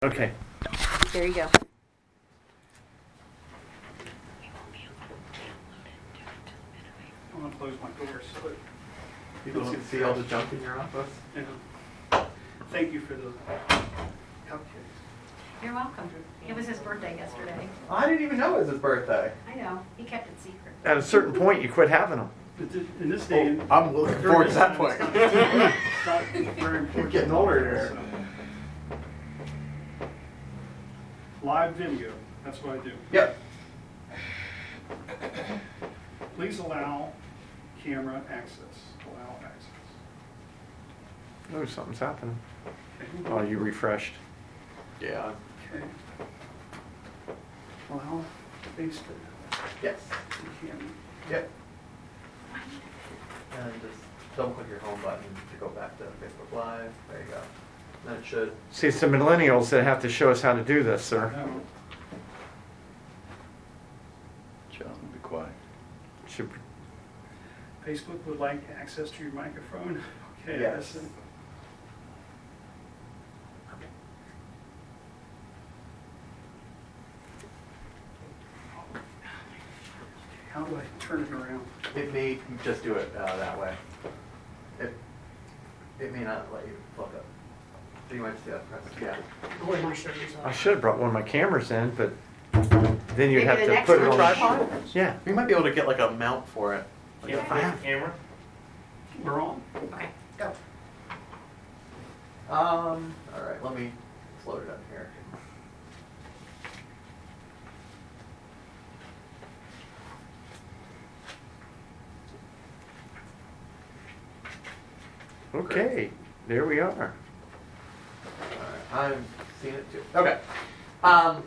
Okay. There you go. I'm gonna close my door so that People can see all the junk in your office. you know. Thank you for the cupcakes. You're welcome. It was his birthday yesterday. I didn't even know it was his birthday. I know. He kept it secret. At a certain point, you quit having them. But in this day, and I'm looking forward to that point. it's not very important. Getting older here. Live video, that's what I do. Yep. Please allow camera access. Allow access. Oh, something's happening. Okay. Oh, you refreshed. Yeah. Okay. Allow face to Yes. camera. Yep. And just double click your home button to go back to Facebook Live. There you go. Then it should. See, it's the millennials that have to show us how to do this, sir. No. John, be quiet. Should, Facebook would like access to your microphone. Okay. Yes. That's it. How do I turn it around? It may just do it that way. It may not let you flip it. So you might just do that press. Yeah. Boy, my shirt is I off. should have brought one of my cameras in, but then you'd Maybe have the to next put it one. on. Tripod? Yeah. We might be able to get like a mount for it. Like I have. camera. We're on. Okay, go. All right. Let me float it up here. Okay. There we are. I'm seeing it too. Okay. All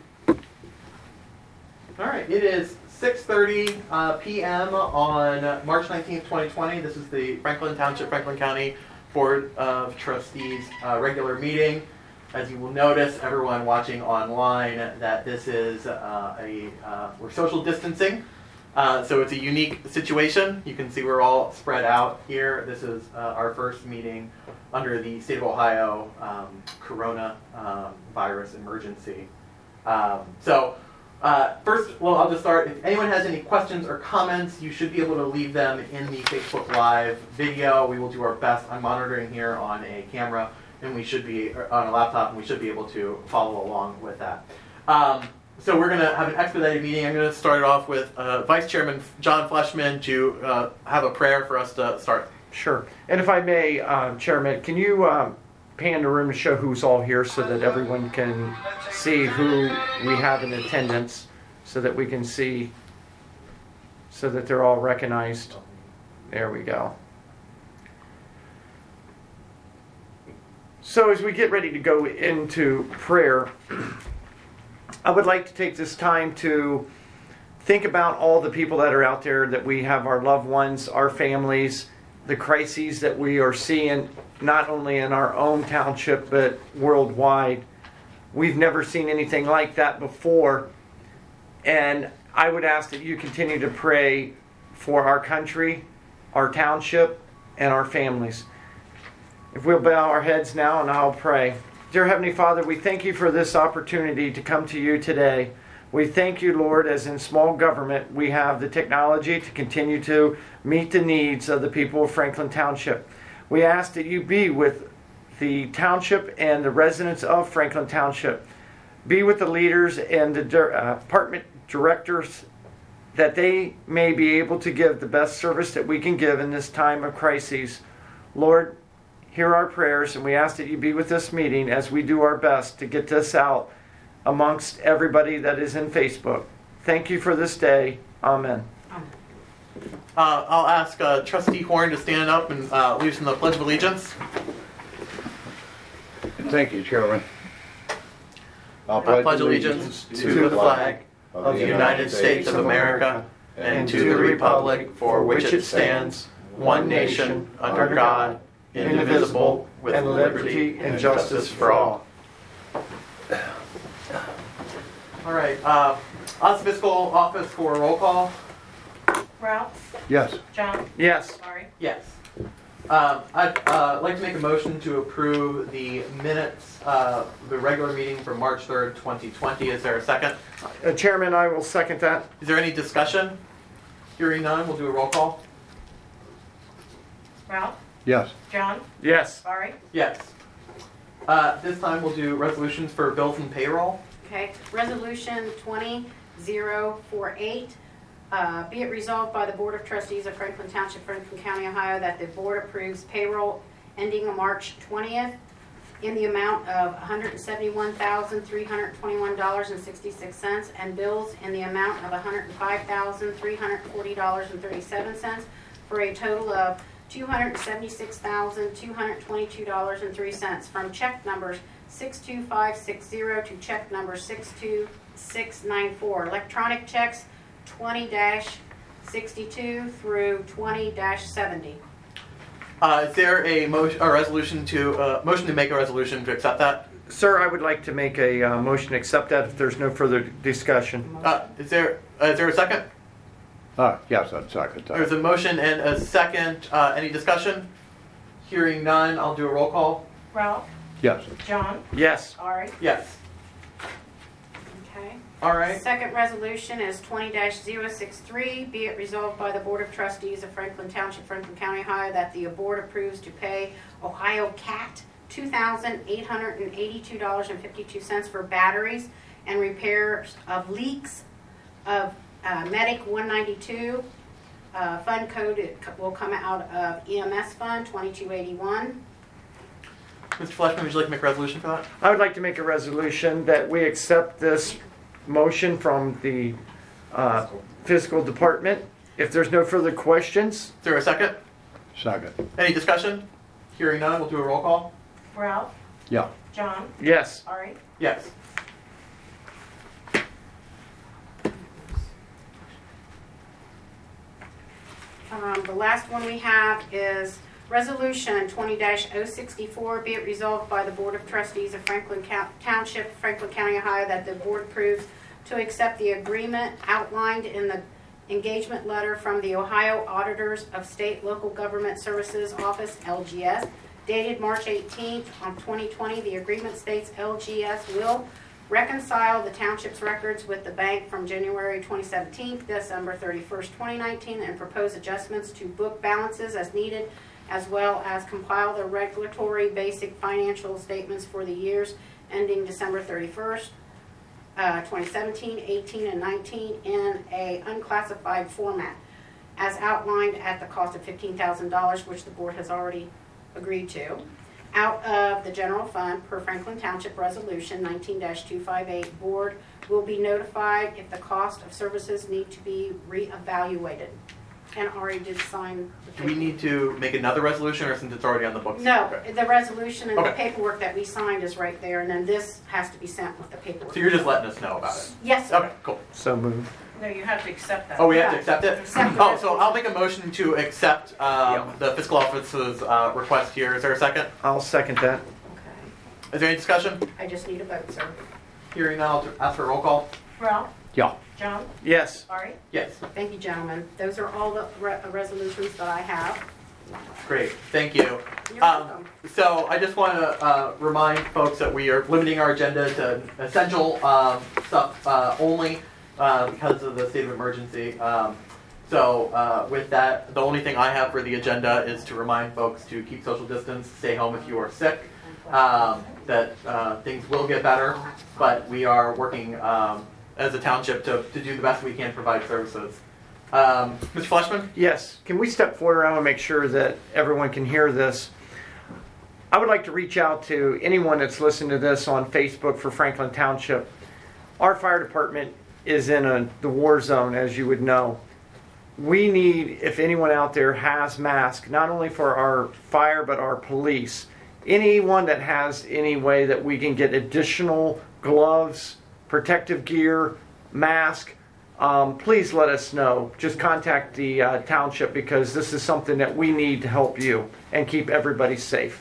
right. It is 6:30 p.m. on March 19th, 2020. This is the Franklin Township, Franklin County Board of Trustees regular meeting. As you will notice, everyone watching online, that this is we're social distancing. So it's a unique situation. You can see we're all spread out here. This is our first meeting under the state of Ohio corona virus emergency. First, I'll just start. If anyone has any questions or comments, you should be able to leave them in the Facebook Live video. We will do our best. I'm monitoring here on a camera, and we should be on a laptop, and we should be able to follow along with that. So we're going to have an expedited meeting. I'm going to start it off with Vice Chairman John Fleshman to have a prayer for us to start. Sure. And if I may, Chairman, can you pan the room to show who's all here so that everyone can see who we have in attendance, so that we can see, so that they're all recognized. There we go. So as we get ready to go into prayer, I would like to take this time to think about all the people that are out there, that we have our loved ones, our families, the crises that we are seeing, not only in our own township, but worldwide. We've never seen anything like that before. And I would ask that you continue to pray for our country, our township, and our families. If we'll bow our heads now and I'll pray. Dear Heavenly Father, we thank you for this opportunity to come to you today. We thank you, Lord, as in small government, we have the technology to continue to meet the needs of the people of Franklin Township. We ask that you be with the township and the residents of Franklin Township. Be with the leaders and the department directors, that they may be able to give the best service that we can give in this time of crises. Lord, hear our prayers, and we ask that you be with this meeting as we do our best to get this out amongst everybody that is in Facebook. Thank you for this day. Amen. I'll ask Trustee Horn to stand up and lead us in the Pledge of Allegiance. Thank you, Chairman. I pledge allegiance to the flag of the United States of America and to the republic for which it stands, one nation, under God, indivisible, with liberty and justice for all. All right. Us Fiscal Office for a roll call. Ralph? Yes. John? Yes. Sorry. Yes. I'd like to make a motion to approve the minutes of the regular meeting for March 3rd, 2020. Is there a second? Chairman, I will second that. Is there any discussion? Hearing none, we'll do a roll call. Ralph, Yes. John, Yes. Laurie. Yes. This time we'll do resolutions for bills and payroll. Okay, resolution 20048. Be it resolved by the Board of Trustees of Franklin Township, Franklin County, Ohio, that the board approves payroll ending on March 20th in the amount of $171,321.66 and bills in the amount of $105,340.37 for a total of $276,222.03 from check numbers 62560 to check number 62694. Electronic checks 20-62 through 20-70. Is there a motion to make a resolution to accept that? Sir, I would like to make a motion to accept that if there's no further discussion. Is there a second? Yes, I'd second There's that. a motion and a second. Any discussion? Hearing none, I'll do a roll call. Ralph, Yes. John, Yes. Laurie. Yes. Okay. All right. Second resolution is 20-063. Be it resolved by the Board of Trustees of Franklin Township, Franklin County, Ohio, that the board approves to pay Ohio Cat $2,882.52 for batteries and repairs of leaks of Medic 192. Fund code will come out of EMS Fund 2281. Mr. Fleshman, would you like to make a resolution for that? I would like to make a resolution that we accept this motion from the fiscal department. If there's no further questions, Is there a second? Second. Any discussion? Hearing none, we'll do a roll call. Ralph, Yeah. John, yes. Laurie. Yes. The last one we have is Resolution 20-064. Be it resolved by the Board of Trustees of Franklin Township, Franklin County, Ohio, that the board approves to accept the agreement outlined in the engagement letter from the Ohio Auditors of State Local Government Services Office, LGS, dated March 18th of 2020. The agreement states LGS will reconcile the township's records with the bank from January 2017 to December 31st, 2019, and propose adjustments to book balances as needed, as well as compile the regulatory basic financial statements for the years ending December 31st, 2017, 18, and 19 in a unclassified format, as outlined at the cost of $15,000, which the board has already agreed to, out of the general fund per Franklin Township Resolution 19-258. Board will be notified if the cost of services need to be reevaluated. And already did sign the Do we paperwork. need to make another resolution, or since it's already on the books? No, Okay. the resolution and the Okay. paperwork that we signed is right there, and then this has to be sent with the paperwork. So you're just letting us know about it? Yes, sir. Okay, cool. So moved. No, you have to accept that. Oh, we have to accept it? Accept the Oh, so I'll make a motion to accept the fiscal office's request here. Is there a second? I'll second that. Okay. Is there any discussion? I just need a vote, sir. Hearing none, I'll ask for a roll call. Ralph, Yeah. John, Yes. Laurie. Yes. Thank you, gentlemen. Those are all the resolutions that I have. Great, thank you. You're welcome. So I just want to remind folks that we are limiting our agenda to essential stuff only because of the state of emergency. So with that, the only thing I have for the agenda is to remind folks to keep social distance, stay home if you are sick, that things will get better, but we are working as a township to do the best we can to provide services. Mr. Fleshman? Yes. Can we step forward? I want to make sure that everyone can hear this. I would like to reach out to anyone that's listening to this on Facebook for Franklin Township. Our fire department is in the war zone, as you would know. We need, if anyone out there has masks, not only for our fire, but our police. Anyone that has any way that we can get additional gloves, protective gear, mask, please let us know. Just contact the township because this is something that we need to help you and keep everybody safe.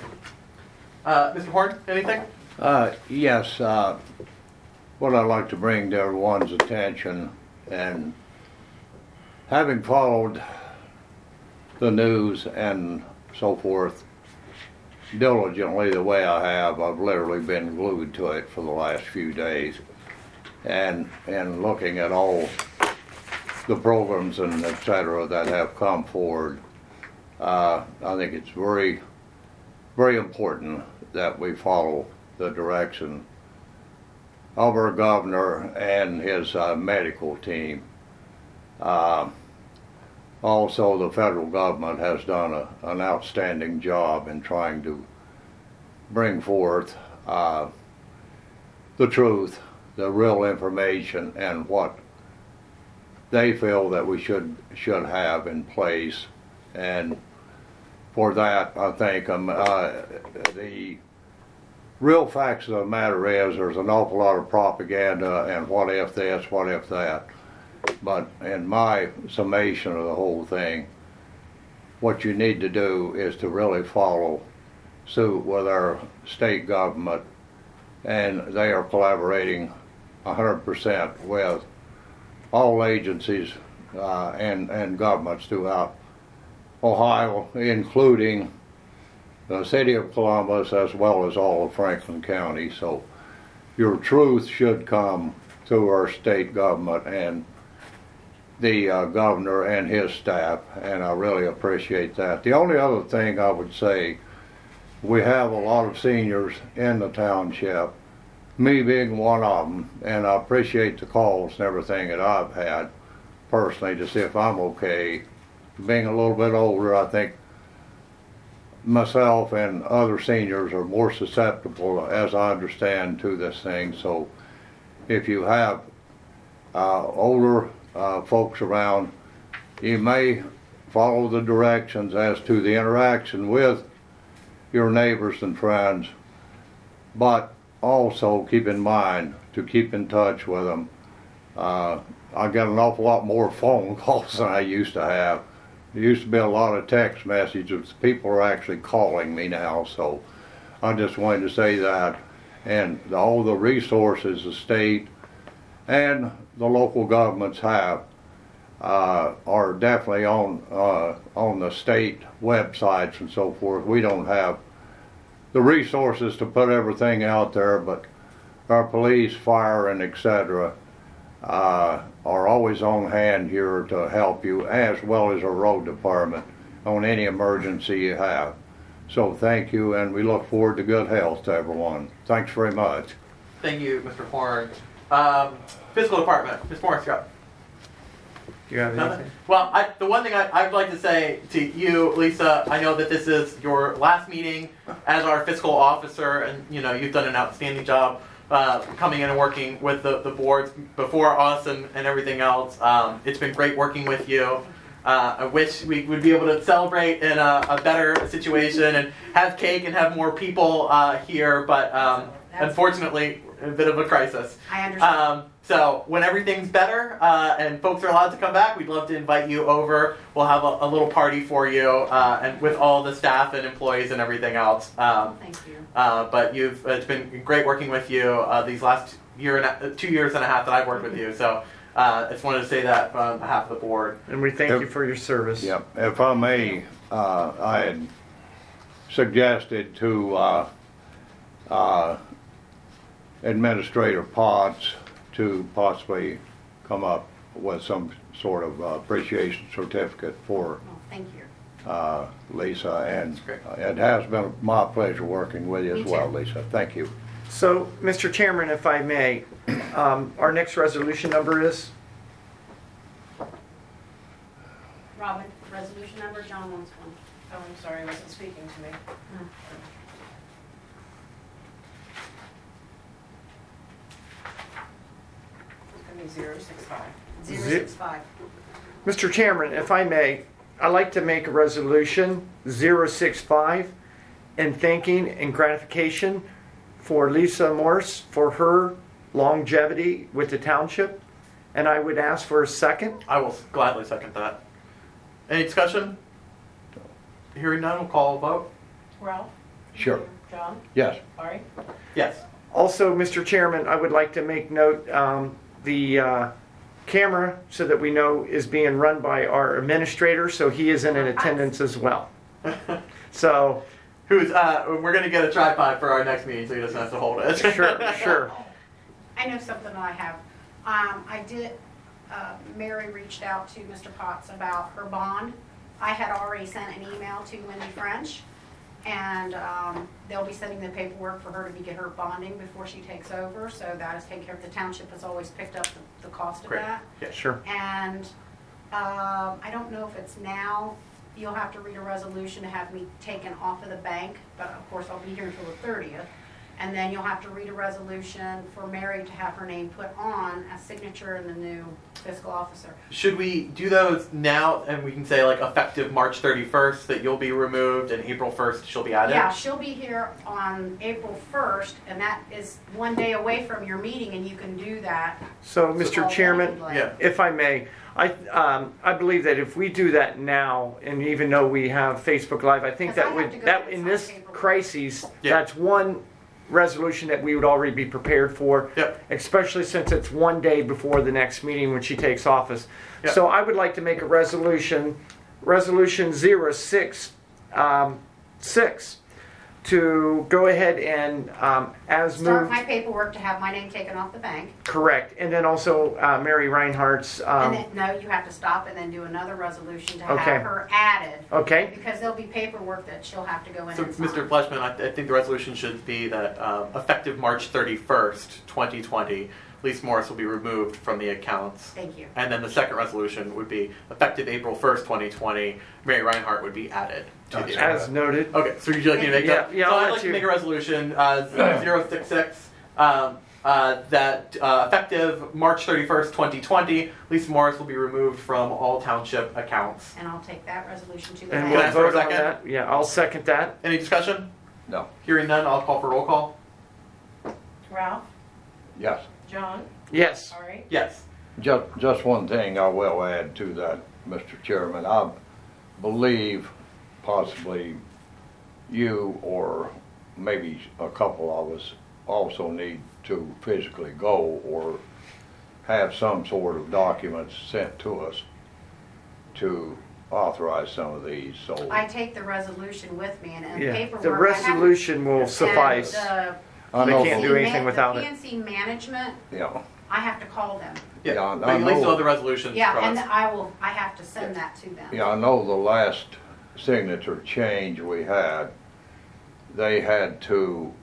Mr. Horn, anything? Yes. What I'd like to bring to everyone's attention, and having followed the news and so forth diligently the way I have. I've literally been glued to it for the last few days, and looking at all the programs and et cetera that have come forward. I think it's very, very important that we follow the direction of our governor and his medical team. Also, the federal government has done an outstanding job in trying to bring forth the truth, the real information, and what they feel that we should have in place. And for that, I thank them. The real facts of the matter is there's an awful lot of propaganda and what if this, what if that. But in my summation of the whole thing, what you need to do is to really follow suit with our state government, and they are collaborating 100% with all agencies and governments throughout Ohio, including the city of Columbus as well as all of Franklin County. So your truth should come through our state government and the governor and his staff, and I really appreciate that. The only other thing I would say, we have a lot of seniors in the township, me being one of them, and I appreciate the calls and everything that I've had personally to see if I'm okay. Being a little bit older, I think myself and other seniors are more susceptible, as I understand, to this thing. So if you have older folks around, you may follow the directions as to the interaction with your neighbors and friends, but also keep in mind to keep in touch with them. I get an awful lot more phone calls than I used to have. There used to be a lot of text messages. People are actually calling me now, so I just wanted to say that. And all the resources the state and the local governments have are definitely on the state websites and so forth. We don't have the resources to put everything out there, but our police, fire, and etc. Are always on hand here to help you, as well as our road department on any emergency you have. So thank you, and we look forward to good health to everyone. Thanks very much. Thank you, Mr. Horn. Fiscal department, Ms. Morris, go. Do you have anything? Well, the one thing I'd like to say to you, Lisa, I know that this is your last meeting as our fiscal officer, and you've done an outstanding job coming in and working with the boards before us and everything else. It's been great working with you. I wish we would be able to celebrate in a better situation and have cake and have more people here, but unfortunately, a bit of a crisis. I understand. So when everything's better and folks are allowed to come back, we'd love to invite you over. We'll have a little party for you and with all the staff and employees and everything else. Thank you. But it's been great working with you these last 2 years and a half that I've worked with you. So I just wanted to say that on behalf of the board. And we thank you for your service. Yep. If I may, I had suggested to Administrator Potts to possibly come up with some sort of appreciation certificate for Oh, thank you. Lisa, and That's great. It has been my pleasure working with you Me as well, too. Lisa. Thank you. So, Mr. Chairman, if I may, our next resolution number is? Robin, resolution number, John wants one. Oh, I'm sorry, I wasn't speaking to me. It's gonna be 065. 065. Mr. Chairman, if I may, I'd like to make a resolution 065 in thanking and gratification for Lisa Morse for her longevity with the township. And I would ask for a second. I will gladly second that. Any discussion? Hearing none, we'll call a vote. Ralph? Sure. John? Yes. Ari? Yes. Also, Mr. Chairman, I would like to make note the camera, so that we know, is being run by our administrator, so he is in attendance as well. So, Who's, we're gonna get a tripod for our next meeting, so he doesn't have to hold it. sure. I know something I have. Mary reached out to Mr. Potts about her bond. I had already sent an email to Wendy French, and they'll be sending the paperwork for her to get her bonding before she takes over, so that is taken care of. The township has always picked up the cost of Great. that. Yeah. Sure. And I don't know if it's now, you'll have to read a resolution to have me taken off of the bank, but of course I'll be here until the 30th. And then you'll have to read a resolution for Mary to have her name put on as signature in the new fiscal officer. Should we do those now, and we can say like effective March 31st that you'll be removed, and April 1st she'll be added? Yeah, she'll be here on April 1st, and that is one day away from your meeting, and you can do that. So, Mr. Chairman, Yeah. if I may, I believe that if we do that now, and even though we have Facebook Live, I think 'Cause that I have would, to go that get in some this paperwork. crisis, Yeah. that's one resolution that we would already be prepared for. Yep. Especially since it's one day before the next meeting when she takes office. Yep. So I would like to make a resolution 06 6, to go ahead and as Start moved. my paperwork to have my name taken off the bank. Correct. And then also Mary Reinhardt's. And then, no, you have to stop and then do another resolution to Okay. have her added. Okay. Because there'll be paperwork that she'll have to go in So, and sign. Mr. Fleshman, I think the resolution should be that effective March 31st, 2020, Lisa Morris will be removed from the accounts. Thank you. And then the second resolution would be effective April 1st, 2020, Mary Reinhardt would be added to the account. As noted. Okay, so would you like me to make that? Yeah, So I'll I'd let like to you- make a resolution, 066, that effective March 31st, 2020, Lisa Morris will be removed from all township accounts. And I'll take that resolution to the And Can I we'll bank. ask for a vote on second? that. Yeah, I'll second that. Any discussion? No. Hearing none, I'll call for roll call. Ralph, Yes. John, Yes. Ari, Yes. Just one thing I will add to that, Mr. Chairman. I believe possibly you or maybe a couple of us also need to physically go or have some sort of documents sent to us to authorize some of these, so. I take the resolution with me and Yeah. paperwork. The I have- resolution will suffice. And I They know can't for- do anything without it. The PNC management, Yeah, I have to call them. Yeah, Yeah, but I at least know. you'll have the resolution Yeah, from and us. I have to send that to them. yeah, I know the last signature change we had, they had to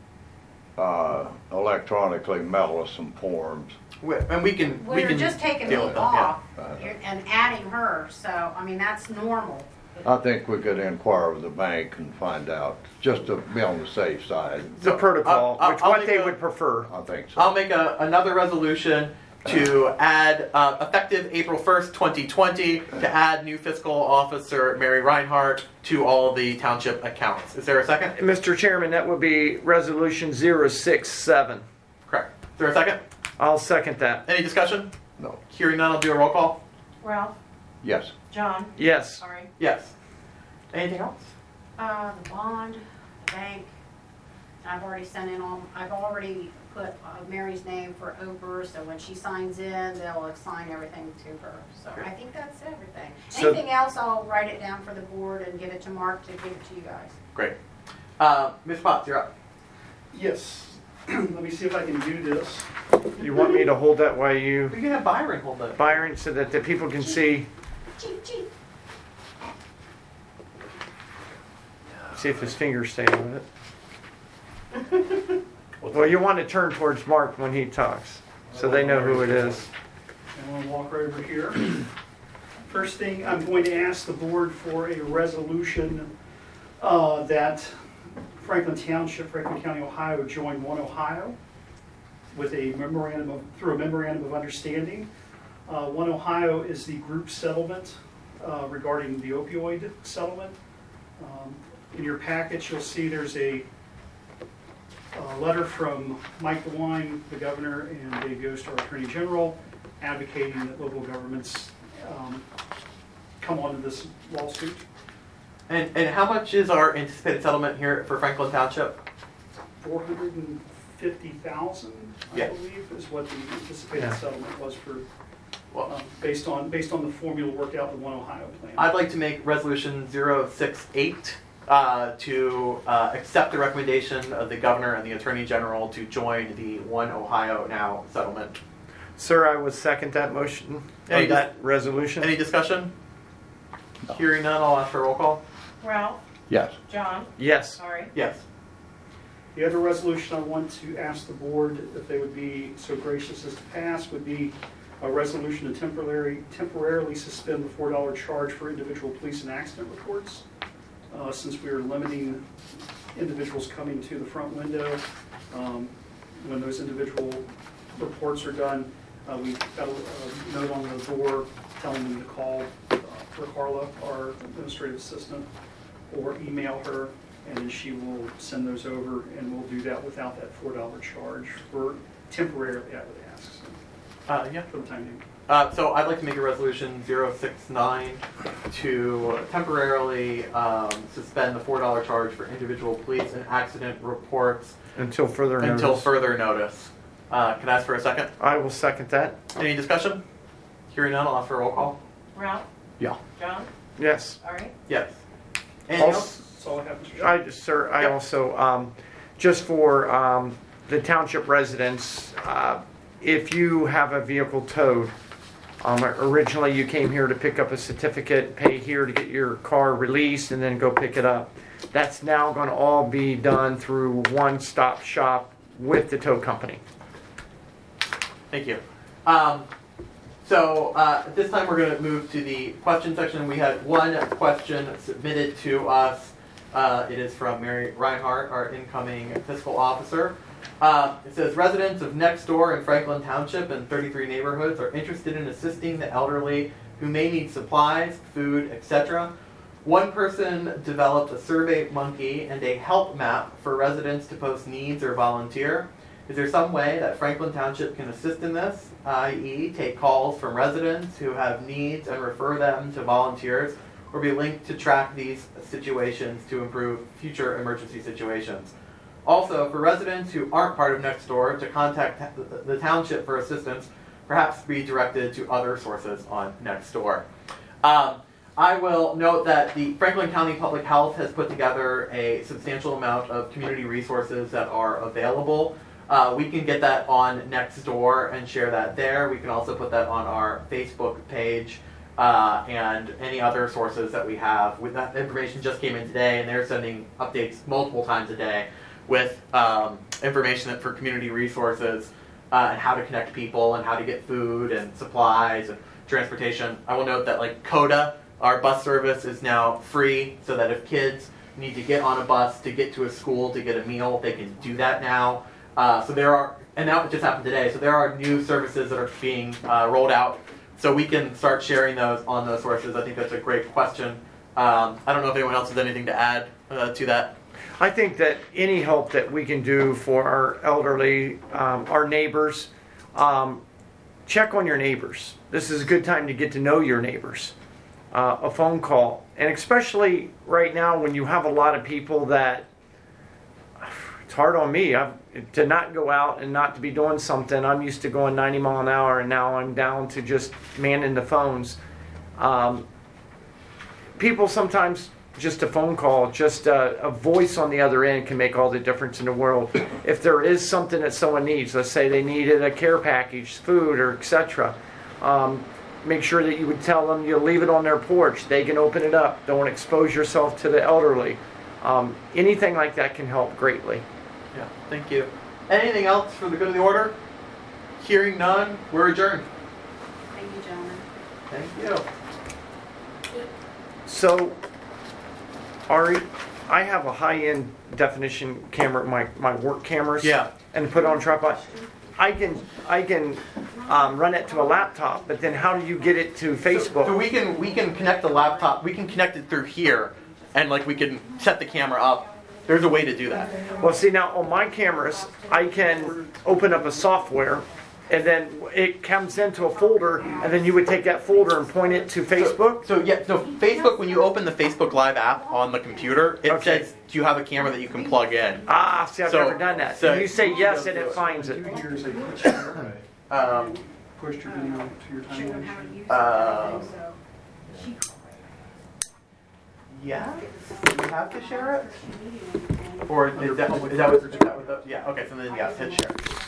electronically mail us some forms. And we can We're just taking me deal with that, yeah. off and adding her, so, I mean, that's normal. I think we could inquire with the bank and find out, just to be on the safe side. The protocol, I'll what make they a- would prefer. I think so. I'll make another resolution to add, effective April 1st, 2020, to add new fiscal officer Mary Reinhardt to all the township accounts. Is there a second? Mr. Chairman, that would be resolution 067. Correct. Is there a second? I'll second that. Any discussion? No. Hearing none, I'll do a roll call. Ralph, Yes. John, Yes. Ari, Yes. Anything else? The bond, the bank, I've already sent in all, I've already put Mary's name for Ober, so when she signs in, they'll assign everything to her. So I think that's everything. So- Anything else, I'll write it down for the board and give it to Mark to give it to you guys. Great. Ms. Potts, you're up. Yes. Let me see if I can do this. You want me to hold that while you, We can have Byron hold it. Byron, so that the people can see if his fingers stay on it. Well, you want to turn towards Mark when he talks, so they know who it is. I'm going to walk right over here. First thing, I'm going to ask the board for a resolution that Franklin Township, Franklin County, Ohio, join One Ohio with a through a memorandum of understanding. One Ohio is the group settlement regarding the opioid settlement. In your package, you'll see there's a letter from Mike DeWine, the governor, and Dave Yost, our attorney general, advocating that local governments come onto this lawsuit. And how much is our anticipated settlement here for Franklin Township? $450,000, I Yeah. believe, is what the anticipated Yeah. settlement was for, Well, based on the formula worked out in the One Ohio plan. I'd like to make resolution 068 to accept the recommendation of the governor and the attorney general to join the One Ohio Now settlement. Sir, I would second that motion, Any or that resolution. Any discussion? Hearing none, I'll ask for a roll call. Ralph, Yes. John, Yes. Lori. Yes. The other resolution I want to ask the board if they would be so gracious as to pass would be a resolution to temporarily suspend the $4 charge for individual police and accident reports. Since we are limiting individuals coming to the front window, when those individual reports are done, we've got a note on the door telling them to call for Carla, our administrative assistant, or email her, and then she will send those over, and we'll do that without that $4 charge for temporarily, I would ask, Yeah. for the time being. So I'd like to make a resolution 069 to temporarily suspend the $4 charge for individual police and accident reports Until further notice. until further notice. Can I ask for a second? I will second that. Any discussion? Hearing none, I'll ask for a roll call. Ralph, Yeah. John, Yes. Lori. Yes. Anything else? That's all I have, Mr. Chairman. I Yep. also, just for the township residents, if you have a vehicle towed, originally you came here to pick up a certificate, pay here to get your car released, and then go pick it up. That's now going to all be done through one-stop shop with the tow company. Thank you. So at this time, we're going to move to the question section. We had one question submitted to us. It is from Mary Reinhardt, our incoming fiscal officer. It says, residents of next door in Franklin Township and 33 neighborhoods are interested in assisting the elderly who may need supplies, food, etc. One person developed a survey monkey and a help map for residents to post needs or volunteer. Is there some way that Franklin Township can assist in this, i.e. take calls from residents who have needs and refer them to volunteers, or be linked to track these situations to improve future emergency situations? Also, for residents who aren't part of Nextdoor to contact the township for assistance, perhaps be directed to other sources on Nextdoor. I will note that the Franklin County Public Health has put together a substantial amount of community resources that are available. We can get that on Nextdoor and share that there. We can also put that on our Facebook page and any other sources that we have. With that information just came in today, and they're sending updates multiple times a day with information for community resources and how to connect people and how to get food and supplies and transportation. I will note that like CODA, our bus service, is now free, so that if kids need to get on a bus to get to a school to get a meal, they can do that now. So there are, and that just happened today, so there are new services that are being rolled out. So we can start sharing those on those sources. I think that's a great question. I don't know if anyone else has anything to add to that. I think that any help that we can do for our elderly, our neighbors, check on your neighbors. This is a good time to get to know your neighbors. A phone call, and especially right now when you have a lot of people that, it's hard on me to not go out and not to be doing something. I'm used to going 90 mile an hour, and now I'm down to just manning the phones. People sometimes, just a phone call, just a voice on the other end can make all the difference in the world. If there is something that someone needs, let's say they needed a care package, food, or etc., make sure that you would tell them you'll leave it on their porch. They can open it up. Don't expose yourself to the elderly. Anything like that can help greatly. Yeah, thank you. Anything else for the good of the order? Hearing none, we're adjourned. Thank you, gentlemen. Thank you. So, Ari, I have a high-end definition camera, my work cameras. Yeah. And put it on tripod. I can run it to a laptop, but then how do you get it to Facebook? So we can connect the laptop. We can connect it through here, and like we can set the camera up. There's a way to do that. Well, see, now on my cameras, I can open up a software, and then it comes into a folder, and then you would take that folder and point it to Facebook. So Facebook, when you open the Facebook Live app on the computer, it Okay. says, do you have a camera that you can plug in? See, I've So- never done that. so- And you say yes, and it finds it. 2 years they pushed your Um, pushed your video to your Show them timeline. how to use it. Uh, So, Yeah, do you have to share it? Or is that what the, yeah, okay, so then yes, hit share.